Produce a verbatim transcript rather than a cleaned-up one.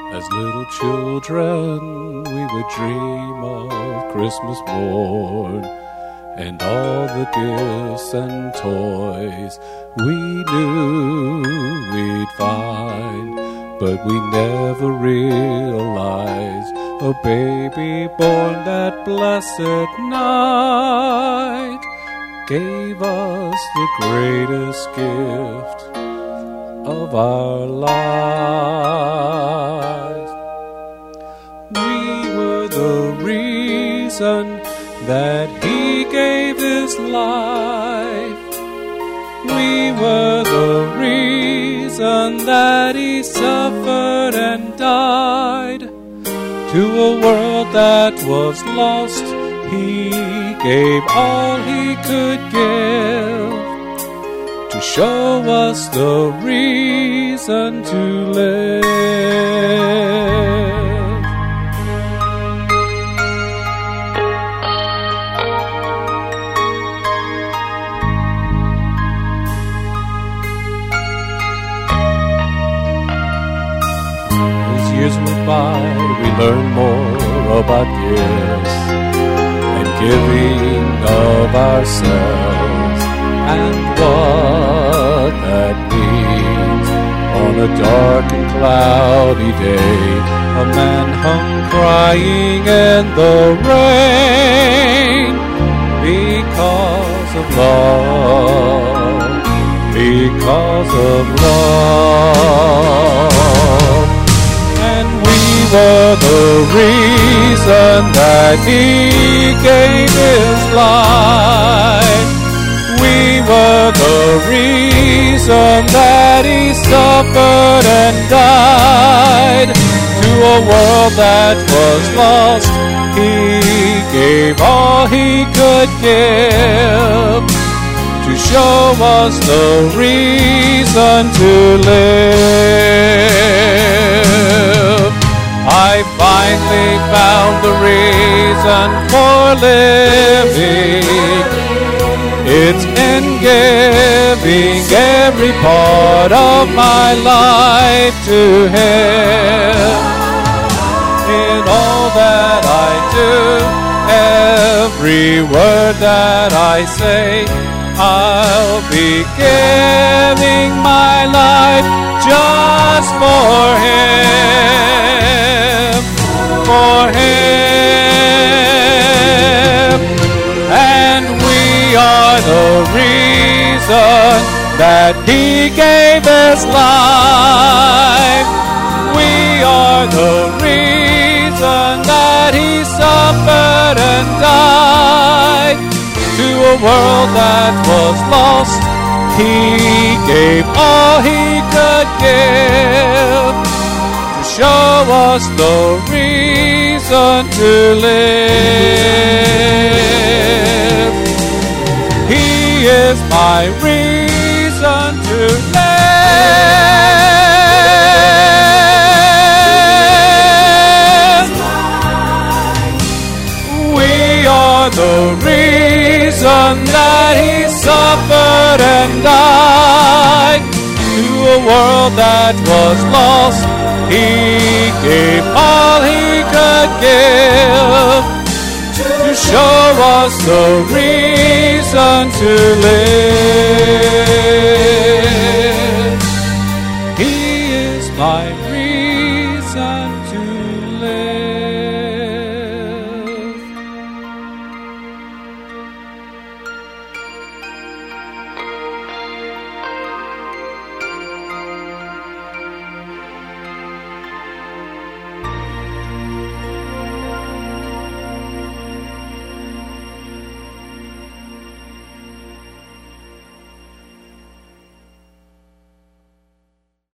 As little children, we would dream of Christmas morn and all the gifts and toys we knew we'd find, but we never realized a baby born that blessed night gave us the greatest gift of our lives. We were the reason that He gave His life. We were the reason that He suffered and died. To a world that was lost, He gave all He could give, to show us the reason to live. As years went by, we learned more about gifts and giving of ourselves, and what that means. On a dark and cloudy day, a man hung crying in the rain because of love, because of love. And we were the reason that He gave His life. We were the reason that He suffered and died. To a world that was lost, He gave all He could give, to show us the reason to live. I finally found the reason for living. It's in giving every part of my life to Him. In all that I do, every word that I say, I'll be giving my life just for Him, for Him. And we are the reason that He gave His life. We are the reason that He suffered and died. To a world that was lost, He gave all He could give, to show us the reason to live. He is my reason to live. We are the reason that He suffered and died. To a world that was lost, He gave all He could give, to show us the reason to live.